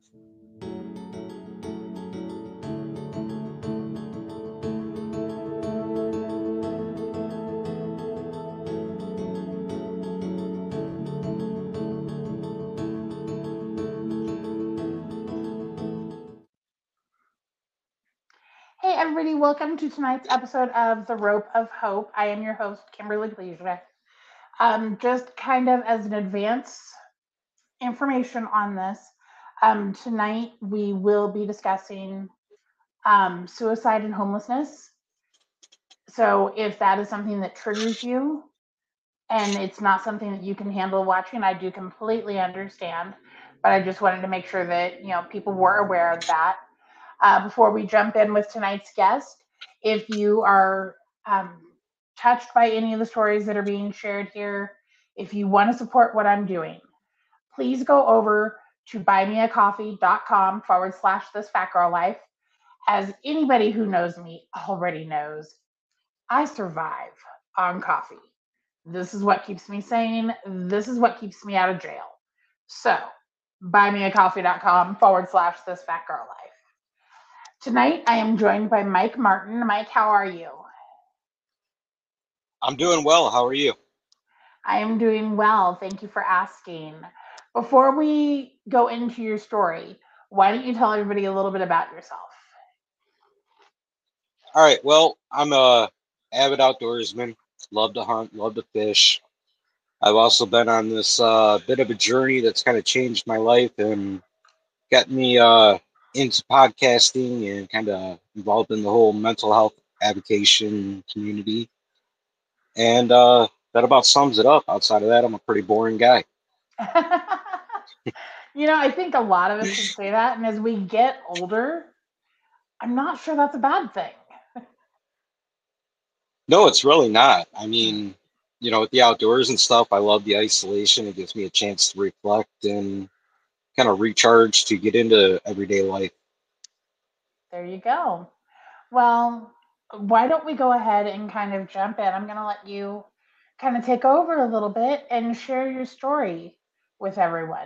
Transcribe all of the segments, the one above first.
Hey, everybody, welcome to tonight's episode of The Rope of Hope. I am your host, Kimberly Gleason. Just kind of as an advance information on this, tonight we will be discussing suicide and homelessness. So if that is something that triggers you and it's not something that you can handle watching, I do completely understand. But I just wanted to make sure that people were aware of that. Before we jump in with tonight's guest, if you are um, touched by any of the stories that are being shared here, if you want to support what I'm doing, please go over to buymeacoffee.com/ this fat girl life. As anybody who knows me already knows, I survive on coffee. This is what keeps me sane. This is what keeps me out of jail. So, buymeacoffee.com/ this fat girl life. Tonight, I am joined by Mike Martin. Mike, how are you? I'm doing well. How are you? I am doing well. Thank you for asking. Before we go into your story, why don't you tell everybody a little bit about yourself? All right. Well, I'm a avid outdoorsman. Love to hunt. Love to fish. I've also been on this bit of a journey that's kind of changed my life and got me into podcasting and kind of involved in the whole mental health advocacy community. And that about sums it up. Outside of that, I'm a pretty boring guy. I think a lot of us can say that. And as we get older, I'm not sure that's a bad thing. No, it's really not. I mean, with the outdoors and stuff, I love the isolation. It gives me a chance to reflect and kind of recharge to get into everyday life. There you go. Well, why don't we go ahead and kind of jump in? I'm going to let you kind of take over a little bit and share your story with everyone.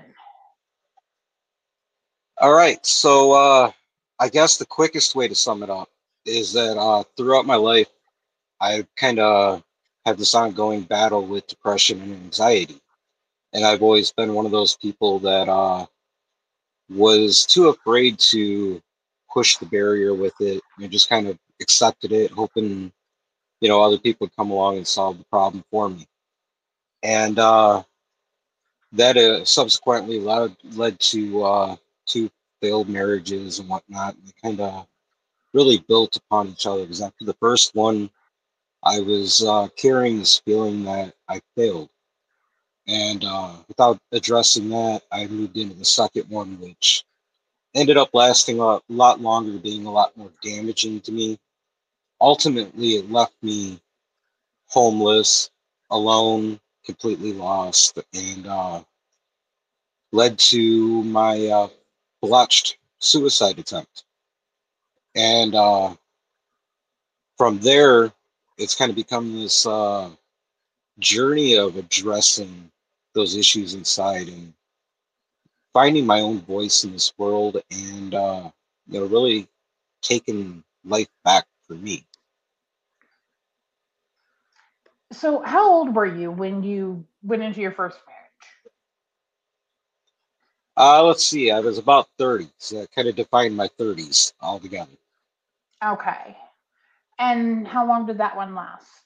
All right, so I guess the quickest way to sum it up is that throughout my life, I kind of have this ongoing battle with depression and anxiety. And I've always been one of those people that was too afraid to push the barrier with it and just kind of accepted it, hoping, other people would come along and solve the problem for me. And that subsequently led to two failed marriages and whatnot. And it kind of really built upon each other because after the first one, I was carrying this feeling that I failed. And without addressing that, I moved into the second one, which ended up lasting a lot longer, being a lot more damaging to me. Ultimately, it left me homeless, alone, completely lost, and led to my botched suicide attempt. And from there, it's kind of become this journey of addressing those issues inside and finding my own voice in this world and, really taking life back for me. So, how old were you when you went into your first marriage? Let's see, I was about 30, so that kind of defined my 30s altogether. Okay. And how long did that one last?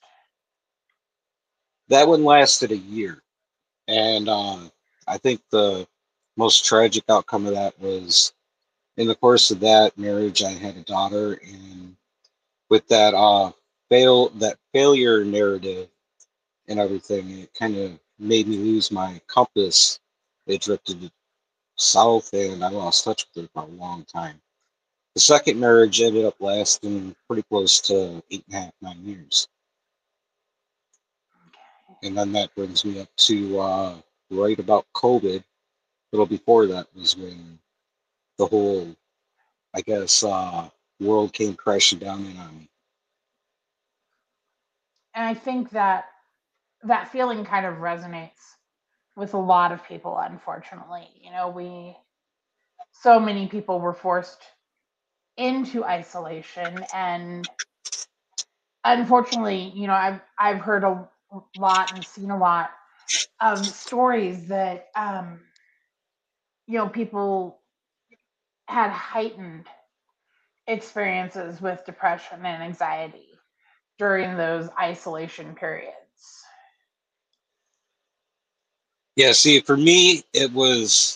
That one lasted a year. And I think the most tragic outcome of that was in the course of that marriage, I had a daughter. And with that failure narrative and everything, it kind of made me lose my compass. It drifted south, and I lost touch with her for a long time. The second marriage ended up lasting pretty close to 8.5, 9 years. And then that brings me up to right about COVID. A little before that was when the whole, I guess, world came crashing down in on me. And I think that that feeling kind of resonates with a lot of people, unfortunately. We so many people were forced into isolation. And unfortunately, I've heard a lot and seen a lot of stories that people had heightened experiences with depression and anxiety during those isolation periods. Yeah, see, for me, it was,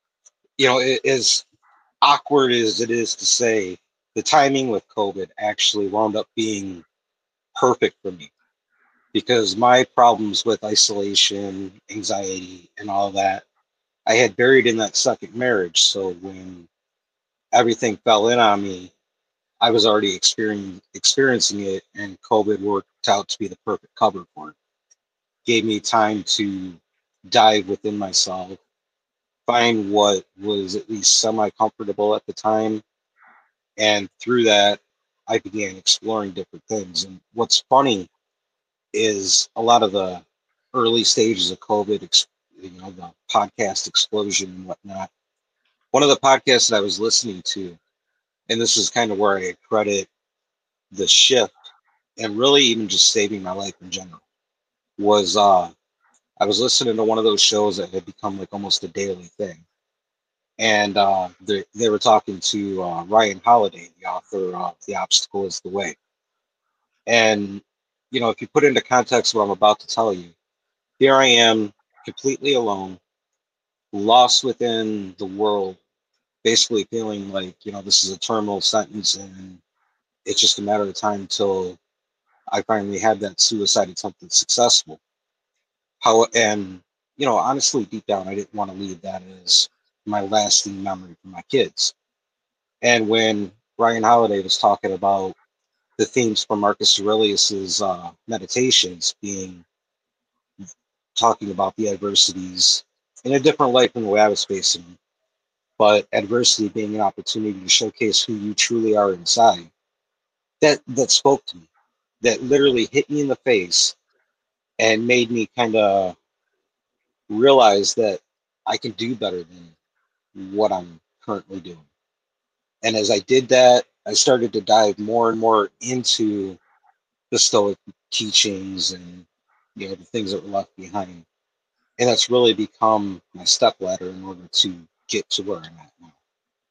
as awkward as it is to say, the timing with COVID actually wound up being perfect for me because my problems with isolation, anxiety, and all that, I had buried in that second marriage. So when everything fell in on me, I was already experiencing it, and COVID worked out to be the perfect cover for it. Gave me time to dive within myself, find what was at least semi comfortable at the time. And through that, I began exploring different things. And what's funny is a lot of the early stages of COVID, the podcast explosion and whatnot. One of the podcasts that I was listening to, and this is kind of where I credit the shift and really even just saving my life in general, was I was listening to one of those shows that had become like almost a daily thing. And they were talking to Ryan Holiday, the author of The Obstacle is the Way. And, if you put into context what I'm about to tell you, here I am completely alone, lost within the world, basically feeling like, this is a terminal sentence and it's just a matter of time until I finally have that suicide attempt that's successful. And, honestly, deep down, I didn't want to leave that as my lasting memory for my kids. And when Ryan Holiday was talking about the themes from Marcus Aurelius's meditations being talking about the adversities in a different light from the way I was facing them, but adversity being an opportunity to showcase who you truly are inside, that spoke to me, that literally hit me in the face and made me kind of realize that I can do better than what I'm currently doing. And as I did that, I started to dive more and more into the Stoic teachings and the things that were left behind. And that's really become my step ladder in order to get to where I'm at now.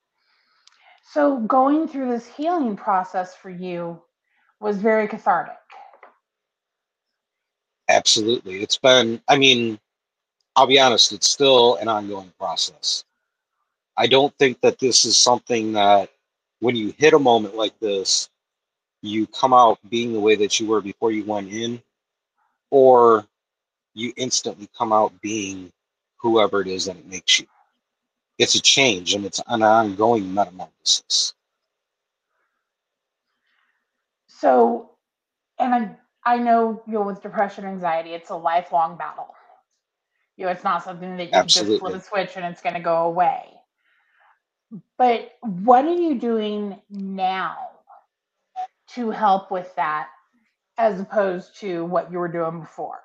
So going through this healing process for you was very cathartic. Absolutely. It's been, I mean, I'll be honest, it's still an ongoing process. I don't think that this is something that when you hit a moment like this, you come out being the way that you were before you went in, or you instantly come out being whoever it is that it makes you. It's a change and it's an ongoing metamorphosis. So, and I know, with depression, anxiety, it's a lifelong battle. It's not something that you can just flip a Absolutely. switch and it's going to go away. But what are you doing now to help with that as opposed to what you were doing before?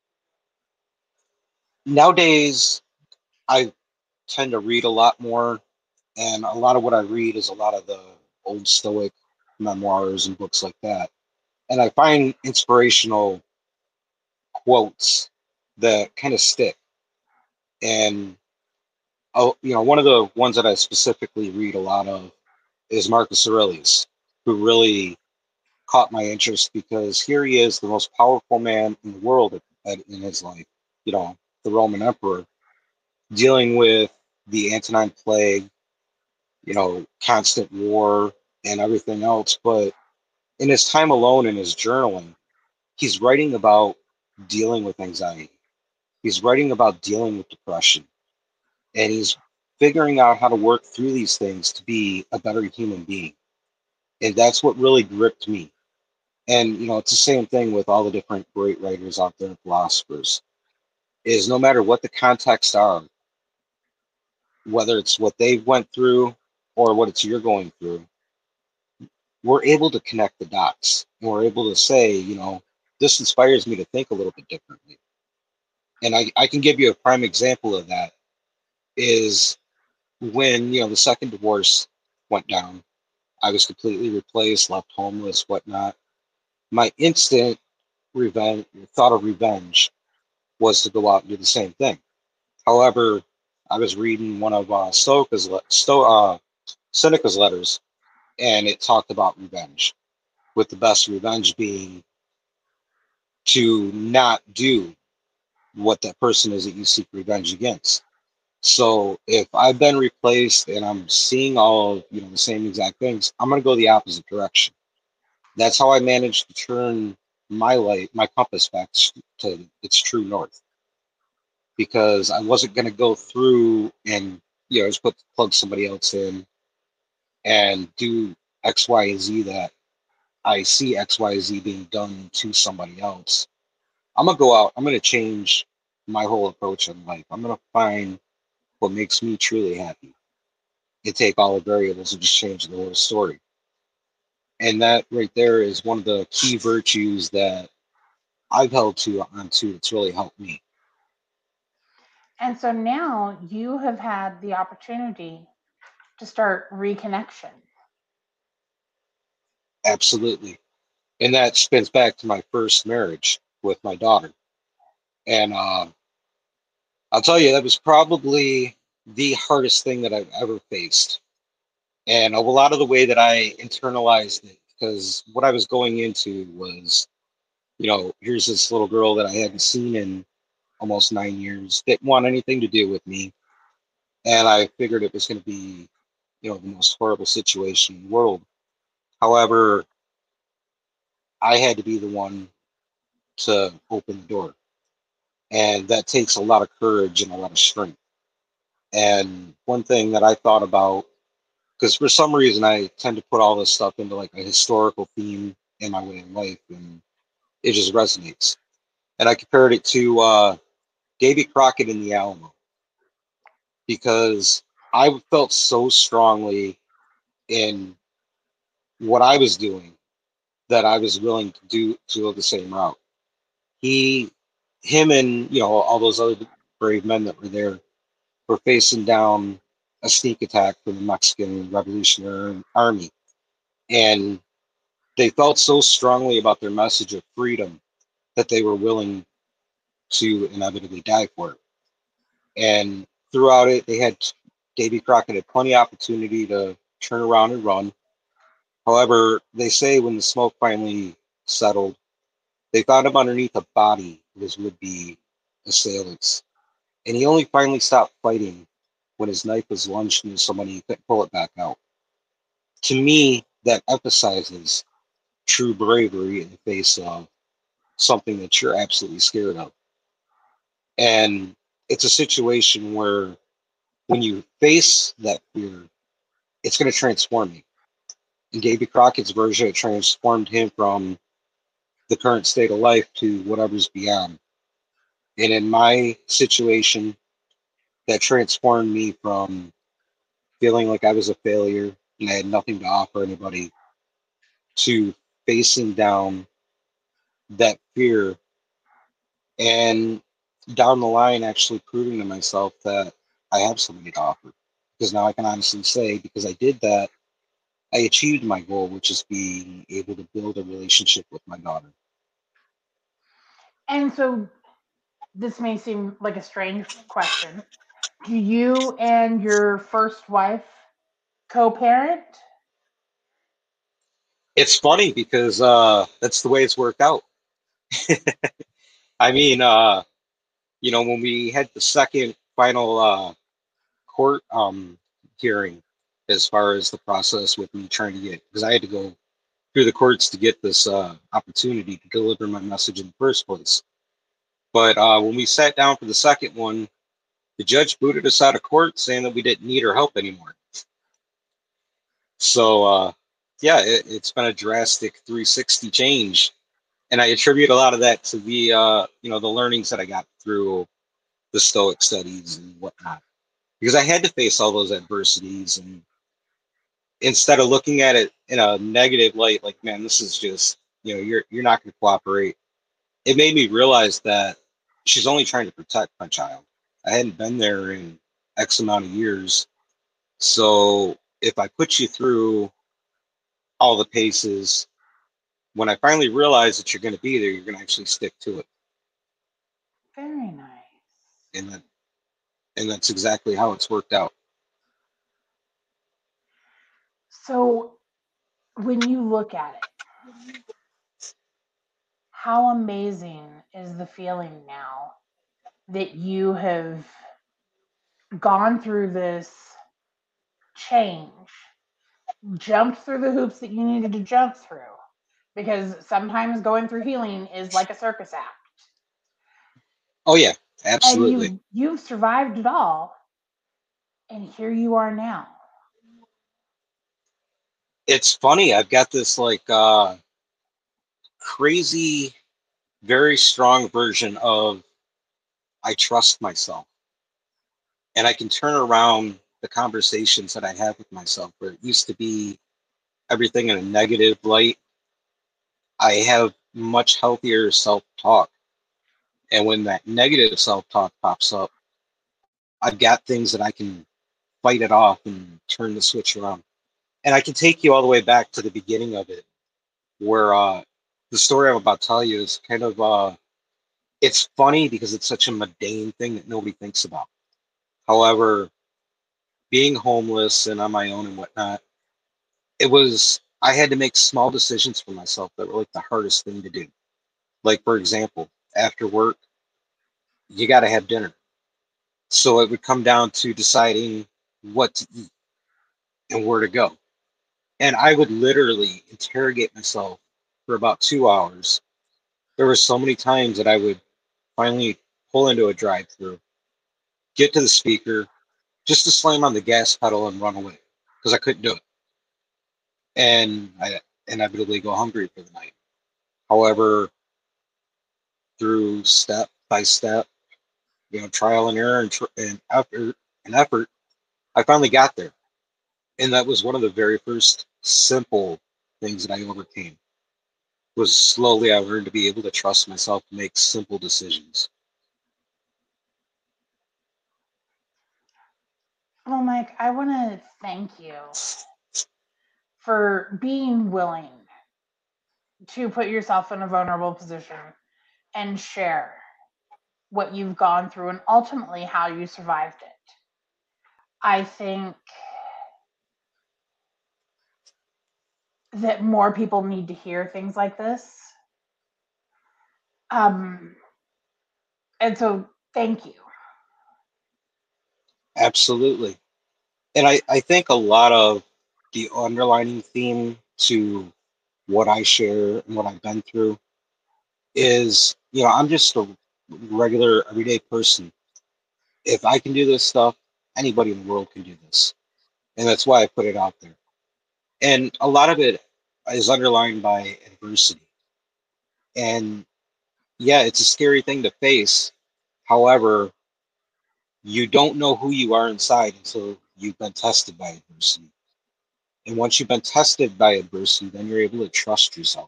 Nowadays, I tend to read a lot more, and a lot of what I read is a lot of the old Stoic memoirs and books like that. And I find inspirational quotes that kind of stick. And oh, one of the ones that I specifically read a lot of is Marcus Aurelius, who really caught my interest because here he is, the most powerful man in the world in his life, the Roman emperor, dealing with the Antonine Plague, constant war and everything else. But in his time alone in his journaling, he's writing about dealing with anxiety. He's writing about dealing with depression. And he's figuring out how to work through these things to be a better human being. And that's what really gripped me. And, it's the same thing with all the different great writers out there and philosophers, is no matter what the context are, whether it's what they went through or what it's you're going through, we're able to connect the dots. And we're able to say, this inspires me to think a little bit differently. And I can give you a prime example of that is when the second divorce went down, I was completely replaced, left homeless, whatnot. My instant revenge thought of revenge was to go out and do the same thing. However, I was reading one of Seneca's letters, and it talked about revenge, with the best revenge being to not do what that person is that you seek revenge against. So if I've been replaced and I'm seeing all of the same exact things, I'm gonna go the opposite direction. That's how I managed to turn my light, my compass back to its true north, because I wasn't gonna go through and just plug somebody else in and do X, Y, and Z that I see X, Y, Z being done to somebody else. I'm gonna go out. I'm gonna change my whole approach in life. I'm gonna find what makes me truly happy and take all the variables and just change the whole story. And that right there is one of the key virtues that I've held to onto. It's really helped me. And so now you have had the opportunity to start reconnection. Absolutely. And that spins back to my first marriage with my daughter. And I'll tell you, that was probably the hardest thing that I've ever faced. And a lot of the way that I internalized it, because what I was going into was, here's this little girl that I hadn't seen in almost 9 years, didn't want anything to do with me. And I figured it was going to be, the most horrible situation in the world. However, I had to be the one to open the door. And that takes a lot of courage and a lot of strength. And one thing that I thought about, because for some reason I tend to put all this stuff into like a historical theme in my way of life, and it just resonates. And I compared it to Davy Crockett in the Alamo, because I felt so strongly in what I was doing that I was willing to go the same route. He, him, and all those other brave men that were there were facing down a sneak attack from the Mexican Revolutionary Army, and they felt so strongly about their message of freedom that they were willing to inevitably die for it. And throughout it, Davy Crockett had plenty of opportunity to turn around and run. However, they say when the smoke finally settled, they found him underneath a body of his would-be assailants. And he only finally stopped fighting when his knife was lunged into somebody and he couldn't pull it back out. To me, that emphasizes true bravery in the face of something that you're absolutely scared of. And it's a situation where when you face that fear, it's going to transform you. In Davy Crockett's version, it transformed him from the current state of life to whatever's beyond. And in my situation, that transformed me from feeling like I was a failure and I had nothing to offer anybody to facing down that fear, and down the line actually proving to myself that I have something to offer. Because now I can honestly say, because I did that, I achieved my goal, which is being able to build a relationship with my daughter. And so this may seem like a strange question. Do you and your first wife co-parent? It's funny because that's the way it's worked out. I mean, when we had the second final court hearing, as far as the process with me trying to get, because I had to go through the courts to get this opportunity to deliver my message in the first place. But when we sat down for the second one, the judge booted us out of court saying that we didn't need her help anymore. So, yeah, it's been a drastic 360 change. And I attribute a lot of that to the learnings that I got through the Stoic studies and whatnot, because I had to face all those adversities. And instead of looking at it in a negative light, like, man, this is just, you're not going to cooperate, it made me realize that she's only trying to protect my child. I hadn't been there in X amount of years. So if I put you through all the paces, when I finally realize that you're going to be there, you're going to actually stick to it. Very nice. And that, and that's exactly how it's worked out. So when you look at it, how amazing is the feeling now that you have gone through this change, jumped through the hoops that you needed to jump through? Because sometimes going through healing is like a circus act. Oh yeah, And absolutely. you've survived it all, and here you are now. It's funny. I've got this like crazy, very strong version of I trust myself. And I can turn around the conversations that I have with myself where it used to be everything in a negative light. I have much healthier self-talk. And when that negative self-talk pops up, I've got things that I can fight it off and turn the switch around. And I can take you all the way back to the beginning of it, where the story I'm about to tell you is kind of it's funny because it's such a mundane thing that nobody thinks about. However, being homeless and on my own and whatnot, I had to make small decisions for myself that were like the hardest thing to do. Like for example, after work, you got to have dinner. So it would come down to deciding what to eat and where to go. And I would literally interrogate myself for about 2 hours. There were so many times that I would finally pull into a drive-through, get to the speaker, just to slam on the gas pedal and run away because I couldn't do it. And I inevitably go hungry for the night. However, through step by step, trial and error and effort, I finally got there. And that was one of the very first simple things that I overcame. Was slowly I learned to be able to trust myself to make simple decisions. Well, Mike, I want to thank you for being willing to put yourself in a vulnerable position and share what you've gone through and ultimately how you survived it. I think that more people need to hear things like this. Um, and so, thank you. Absolutely. And I think a lot of the underlining theme to what I share and what I've been through is, I'm just a regular everyday person. If I can do this stuff, anybody in the world can do this. And that's why I put it out there. And a lot of it is underlined by adversity. And yeah, it's a scary thing to face. However, you don't know who you are inside until you've been tested by adversity. And once you've been tested by adversity, then you're able to trust yourself.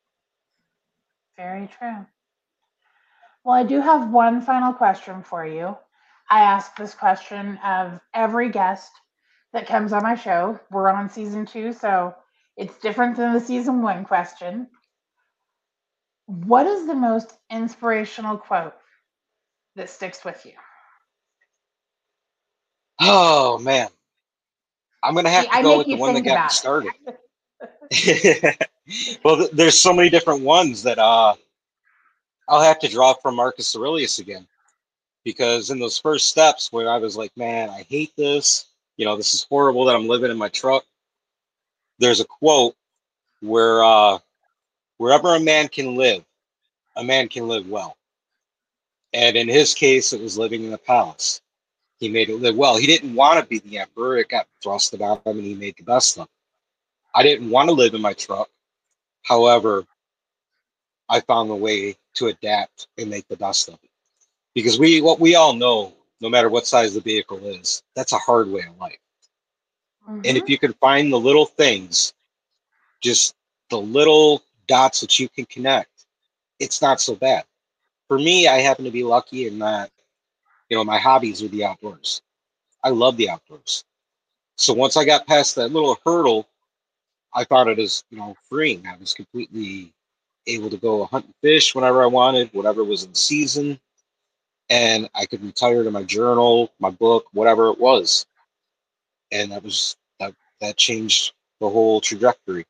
Very true. Well, I do have one final question for you. I ask this question of every guest that comes on my show. We're on season 2, so it's different than the season 1 question. What is the most inspirational quote that sticks with you? Oh man, I'm gonna See, have to I go make with the you one that think got me about started. it. Well, there's so many different ones that I'll have to draw from Marcus Aurelius again, because in those first steps where I was like, man, I hate this, this is horrible that I'm living in my truck. There's a quote where wherever a man can live well. And in his case, it was living in a palace. He made it live well. He didn't want to be the emperor. It got thrust about him, and he made the best of it. I didn't want to live in my truck. However, I found a way to adapt and make the best of it. Because what we all know, no matter what size the vehicle is, that's a hard way of life. And Mm-hmm. if you can find the little things, just the little dots that you can connect, it's not so bad. For me, I happen to be lucky in that, my hobbies are the outdoors. I love the outdoors. So once I got past that little hurdle, I thought it as, freeing. I was completely able to go hunt and fish whenever I wanted, whatever was in season, and I could retire to my journal, my book, whatever it was. And that changed the whole trajectory.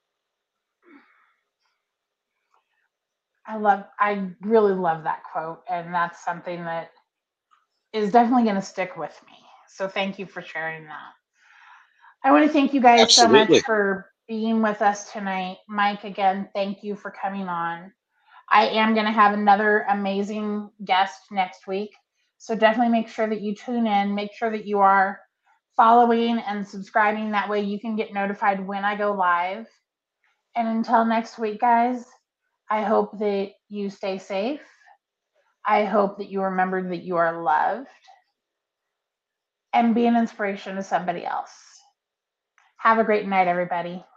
I really love that quote, and that's something that is definitely going to stick with me. So thank you for sharing that. I want to thank you guys so much Absolutely. for being with us tonight. Mike, again, thank you for coming on. I am going to have another amazing guest next week. So definitely make sure that you tune in. Make sure that you are following and subscribing. That way you can get notified when I go live. And until next week, guys, I hope that you stay safe. I hope that you remember that you are loved and be an inspiration to somebody else. Have a great night, everybody.